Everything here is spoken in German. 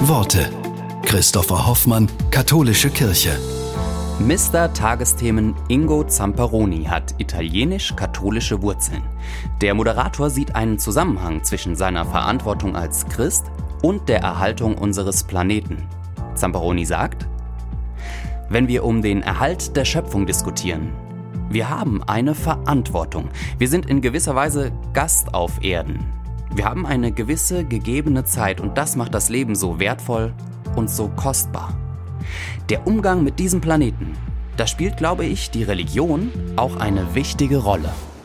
Worte. Christopher Hoffmann, Katholische Kirche. Mr. Tagesthemen Ingo Zamperoni hat italienisch-katholische Wurzeln. Der Moderator sieht einen Zusammenhang zwischen seiner Verantwortung als Christ und der Erhaltung unseres Planeten. Zamperoni sagt: Wenn wir um den Erhalt der Schöpfung diskutieren, wir haben eine Verantwortung. Wir sind in gewisser Weise Gast auf Erden. Wir haben eine gewisse gegebene Zeit und das macht das Leben so wertvoll und so kostbar. Der Umgang mit diesem Planeten, da spielt, glaube ich, die Religion auch eine wichtige Rolle.